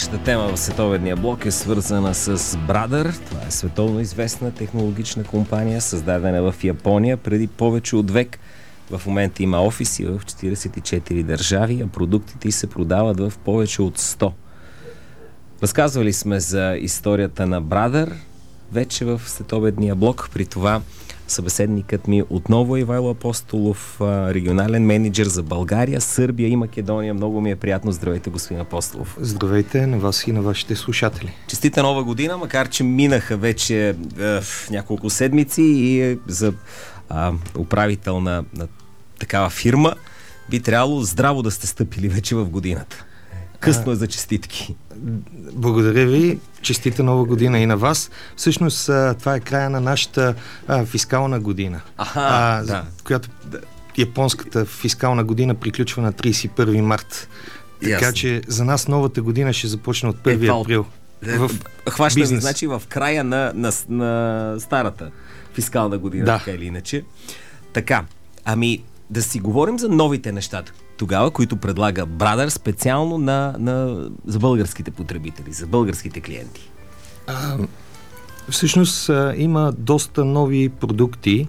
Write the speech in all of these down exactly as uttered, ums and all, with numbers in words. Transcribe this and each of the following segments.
Тема в световедния блок е свързана с Brother. Това е световно известна технологична компания, създадена в Япония преди повече от век. В момента има офиси в четиридесет и четири държави, а продуктите й се продават в повече от сто. Разказвали сме за историята на Brother вече в световедния блок. При това събеседникът ми отново е Ивайло Апостолов, регионален мениджър за България, Сърбия и Македония. Много ми е приятно. Здравейте, господин Апостолов. Здравейте на вас и на вашите слушатели. Честита нова година, макар че минаха вече е, няколко седмици и е, за а, управител на, на такава фирма би трябвало здраво да сте стъпили вече в годината. Късно е за честитки. Благодаря ви. Честита нова година и на вас. Всъщност това е края на нашата а, фискална година. Аха, а, да. Която японската фискална година приключва на тридесет и първи март. Така Ясно. че за нас новата година ще започне от първи Е, април. Е, в хваща бизнес. ви, значи, в края на, на, на старата фискална година, Да. така или иначе. Така, ами да си говорим за новите неща тогава, които предлага Brother специално на, на, за българските потребители, за българските клиенти. А, всъщност а, има доста нови продукти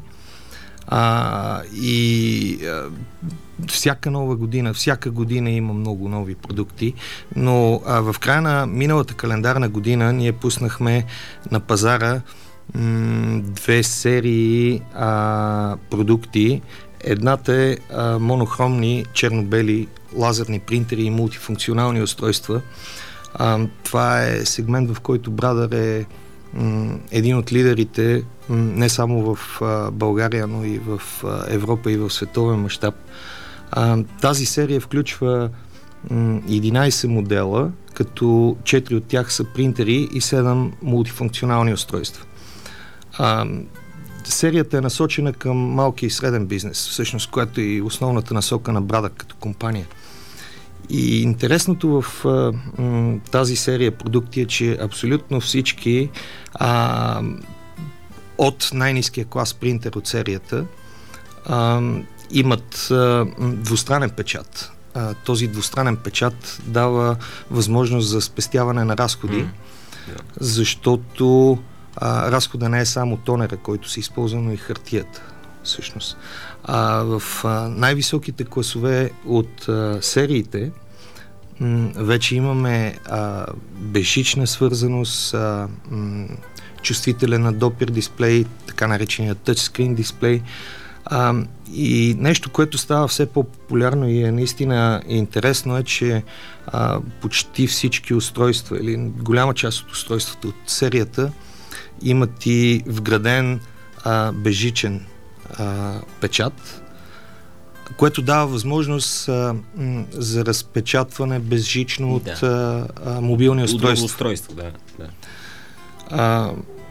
а, и а, всяка нова година, всяка година има много нови продукти, но а, в края на миналата календарна година ние пуснахме на пазара м- две серии а, продукти. Едната е а, монохромни черно-бели лазерни принтери и мултифункционални устройства. А, това е сегмент, в който Brother е м, един от лидерите м, не само в а, България, но и в а, Европа и в световен мащаб. А, тази серия включва м, единайсет модела, като четири от тях са принтери и седем мултифункционални устройства. А, серията е насочена към малки и среден бизнес, всъщност, която е и основната насока на Brother като компания. И интересното в а, м, тази серия продукти е, че абсолютно всички а, от най-ниския клас принтер от серията а, имат а, двустранен печат. А, този двустранен печат дава възможност за спестяване на разходи, mm. yeah. защото а, разхода не е само тонера, който се използва, но и хартията, всъщност. А, в а, най-високите класове от а, сериите м, вече имаме а, безжична свързаност, а, м, чувствителен на допир дисплей, така наречения тъчскрин дисплей. А, и нещо, което става все по-популярно и е наистина интересно е, че а, почти всички устройства или голяма част от устройствата от серията имат и вграден а, безжичен а, печат, което дава възможност а, м, за разпечатване безжично от да. а, а, мобилни устройства. устройство, да. да. А,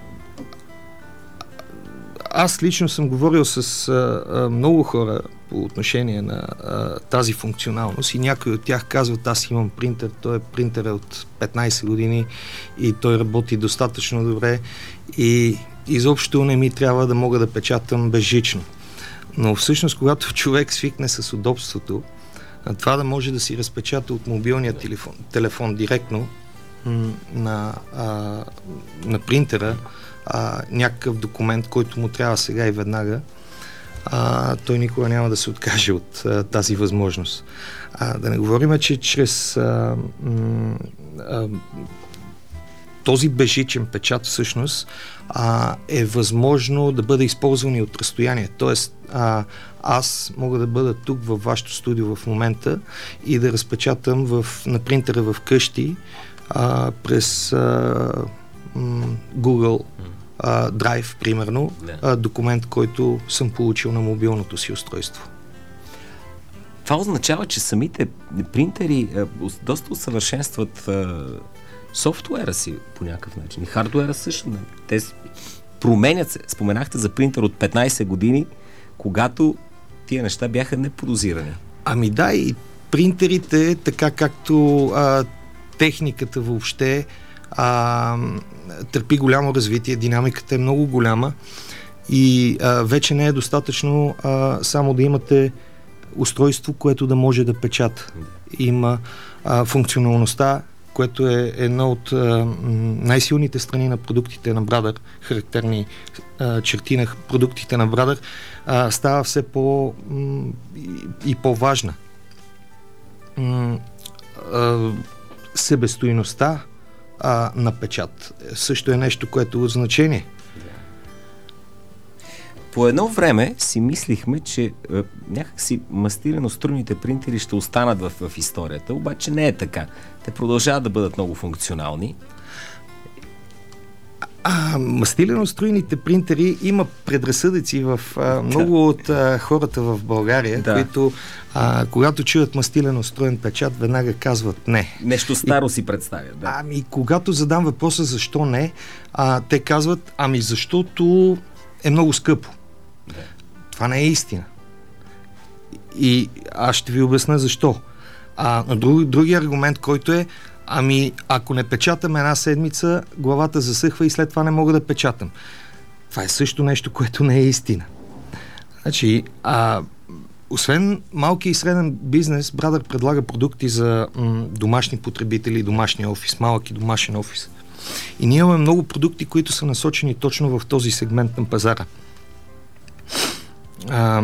аз лично съм говорил с а, а, много хора по отношение на а, тази функционалност и някои от тях казват: аз имам принтер, той е принтер от петнайсет години и той работи достатъчно добре и изобщо не ми трябва да мога да печатам безжично. Но всъщност, когато човек свикне с удобството, това да може да си разпечата от мобилния телефон, телефон директно м- на, а, на принтера а, някакъв документ, който му трябва сега и веднага, а, той никога няма да се откаже от а, тази възможност. А, да не говорим, че чрез а, м- а, този безжичен печат всъщност а, е възможно да бъде използван и от разстояние. Тоест, а, аз мога да бъда тук във вашето студио в момента и да разпечатам в, на принтера в къщи а, през а, м, Google а, Drive, примерно, а, документ, който съм получил на мобилното си устройство. Това означава, че самите принтери а, доста усъвършенстват а, софтуера си по някакъв начин. И хардуера също. Те променят се. Споменахте за принтер от петнайсет години, когато тия неща бяха неподозирани. Ами да, и принтерите, така както а, техниката въобще а, търпи голямо развитие, динамиката е много голяма и а, вече не е достатъчно а, само да имате устройство, което да може да печата. Има а, функционалността което е едно от а, най-силните страни на продуктите на Brother, характерни а, черти на продуктите на Brother, а, става все по м, и, и по-важна. М, а, себестойността а, на печат също е нещо, което е от значение. По едно време си мислихме, че е, някакси мастилено-струйните принтери ще останат в, в историята, обаче не е така. Те продължават да бъдат много функционални. А, мастилено-струйните принтери има предразсъдъци в а, много от а, хората в България, да. които а, когато чуят мастилено-струен печат, веднага казват не. Нещо старо и, си представят. Да. Ами, когато задам въпроса защо не, а, те казват, ами защото е много скъпо. Да. Това не е истина. И аз ще ви обясня защо. А, друг, другия аргумент, който е, ами ако не печатам една седмица, главата засъхва и след това не мога да печатам. Това е също нещо, което не е истина. Значи, а, освен малки и среден бизнес, Brother предлага продукти за м, домашни потребители, домашния офис, малък и домашен офис. И ние имаме много продукти, които са насочени точно в този сегмент на пазара. А,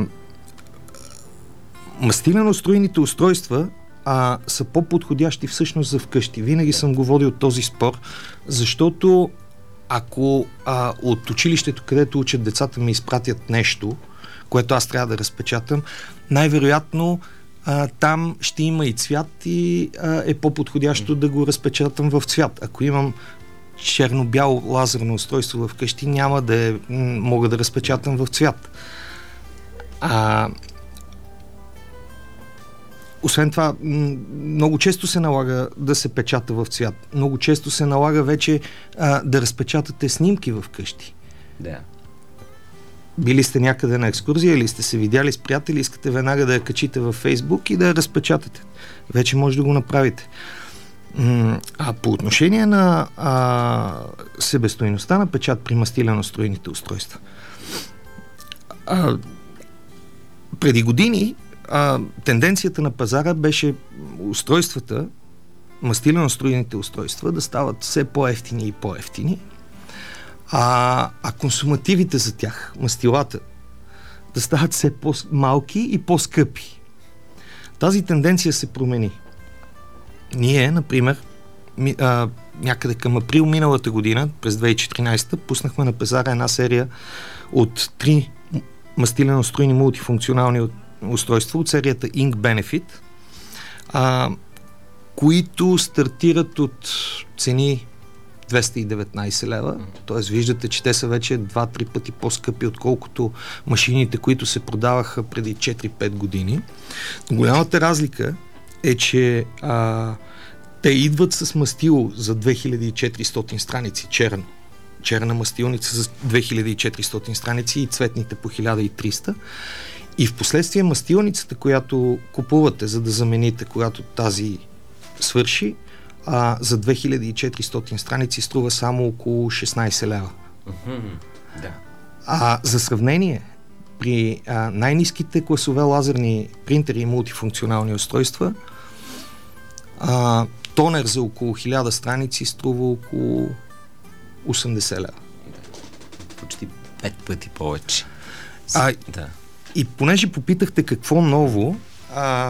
мастилено-струйните устройства а, са по-подходящи всъщност за вкъщи. Винаги съм го водил този спор, защото ако а, от училището, където учат децата ми, изпратят нещо, което аз трябва да разпечатам, най-вероятно а, там ще има и цвят и а, е по-подходящо да го разпечатам в цвят. Ако имам черно-бяло лазерно устройство вкъщи, няма да е, м- мога да разпечатам в цвят. А, освен това, много често се налага да се печата в цвят. Много често се налага вече а, да разпечатате снимки в къщи. Да. Били сте някъде на екскурзия или сте се видяли с приятели, искате веднага да я качите във Фейсбук и да я разпечатате. Вече може да го направите. А по отношение на а, себестойността на печат при мастилено-струйните устройства. А, преди години а, тенденцията на пазара беше устройствата, мастилено-струйните устройства да стават все по-евтини и по-евтини, а, а консумативите за тях, мастилата, да стават все по-малки и по-скъпи. Тази тенденция се промени. Ние, например, ми, а, някъде към април миналата година, през две хиляди и четиринадесета, пуснахме на пазара една серия от три мастилено-струйни мултифункционални устройства от серията Ink Benefit, а, които стартират от цени двеста и деветнадесет лева, т.е. виждате, че те са вече два-три пъти по-скъпи, отколкото машините, които се продаваха преди четири-пет години. Голямата разлика е, че а, те идват с мастило за две хиляди и четиристотин страници, черно. Черна мастилница за две хиляди и четиристотин страници и цветните по хиляда и триста. И в последствие мастилницата, която купувате, за да замените, когато тази свърши, а, за две хиляди и четиристотин страници струва само около шестнадесет лева. Mm-hmm. Да. А за сравнение, при а, най-ниските класове лазерни принтери и мултифункционални устройства, а, тонер за около хиляда страници струва около осемдесет лева. Почти пет пъти повече. А, да. И понеже попитахте какво ново, а,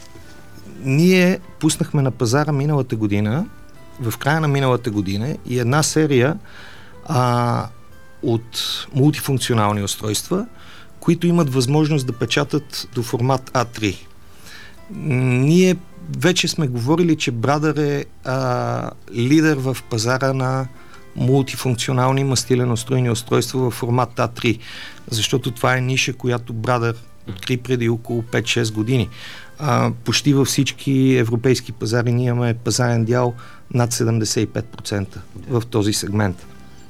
ние пуснахме на пазара миналата година, в края на миналата година, и една серия а, от мултифункционални устройства, които имат възможност да печатат до формат А три. Ние вече сме говорили, че Brother е а, лидер в пазара на мултифункционални мастилено-струйни устройства в формат А три, защото това е ниша, която Brother откри преди около пет-шест години. А, почти във всички европейски пазари ние имаме пазарен дял над седемдесет и пет процента в този сегмент.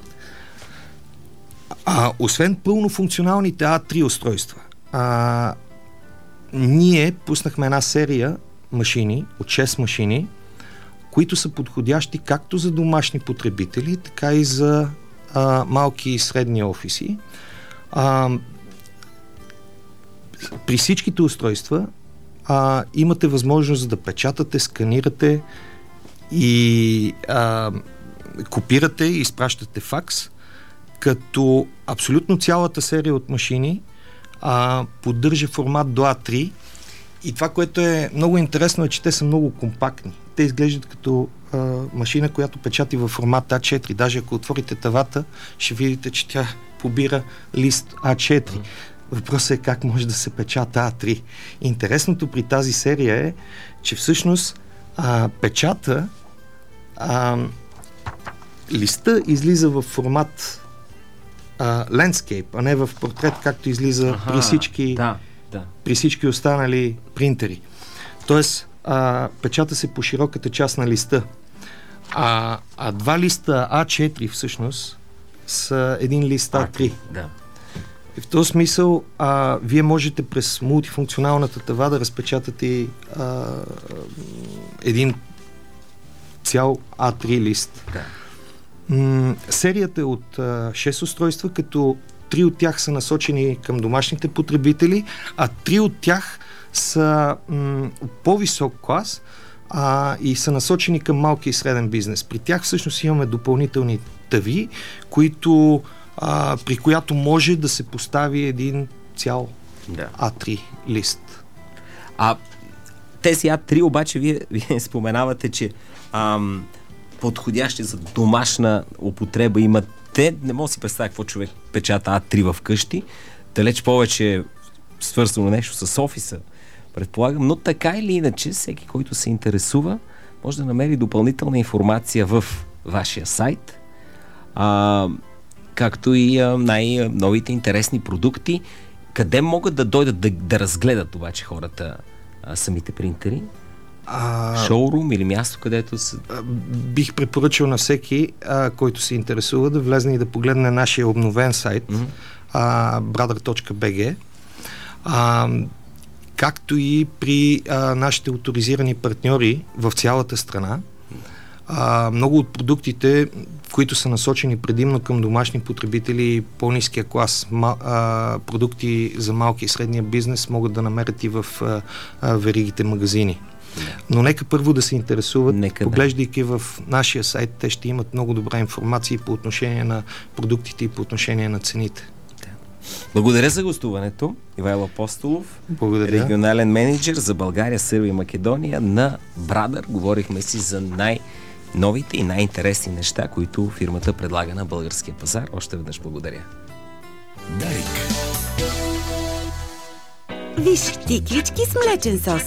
А, освен пълнофункционалните А три устройства, а, ние пуснахме една серия машини, от шест машини, които са подходящи както за домашни потребители, така и за а, малки и средни офиси. А, при всичките устройства а, имате възможност да печатате, сканирате и а, копирате и изпращате факс, като абсолютно цялата серия от машини а, поддържа формат до А три. И това, което е много интересно, е, че те са много компактни. Те изглеждат като а, машина, която печати във формат А четири. Даже ако отворите тавата, ще видите, че тя побира лист А четири. Въпросът е как може да се печата А три. Интересното при тази серия е, че всъщност а, печата а, листа излиза в формат а, landscape, а не в портрет, както излиза Аха, при всички да, да. при всички останали принтери. Тоест, а, печата се по широката част на листа. А, а два листа А четири всъщност са един лист А три. Да. И в този смисъл, а, вие можете през мултифункционалната тава да разпечатате а, един цял А три лист. Да. М- серията е от а, шест устройства, като три от тях са насочени към домашните потребители, а три от тях са м- по-висок клас а, и са насочени към малки и среден бизнес. При тях всъщност имаме допълнителни тави, които, а, при която може да се постави един цял Да. А три лист. А тези А три обаче, вие, вие споменавате, че ам, подходящи за домашна употреба имат. Те не мога да си представя какво човек печата А три в къщи. Далеч повече е свързано нещо с офиса, предполагам, но така или иначе, всеки, който се интересува, може да намери допълнителна информация в вашия сайт, а, както и а, най-новите интересни продукти. Къде могат да дойдат да, да разгледат обаче хората а, самите принтери? А, Шоурум или място, където са... Бих препоръчал на всеки, а, който се интересува, да влезне и да погледне нашия обновен сайт mm-hmm. а, brother точка би джи, а, както и при а, нашите оторизирани партньори в цялата страна. А, много от продуктите, които са насочени предимно към домашни потребители, по-ниския клас, ма, а, продукти за малки и средния бизнес, могат да намерят и в а, а, веригите магазини. Но нека първо да се интересуват, нека поглеждайки да. В нашия сайт, те ще имат много добра информация по отношение на продуктите и по отношение на цените. Да. Благодаря за гостуването. Ивайло Апостолов, благодаря. Регионален менеджер за България, Сърбия и Македония на Brother. Говорихме си за най-новите и най-интересни неща, които фирмата предлага на българския пазар. Още веднъж благодаря. Дарик. Виж, тиклички с млечен сос.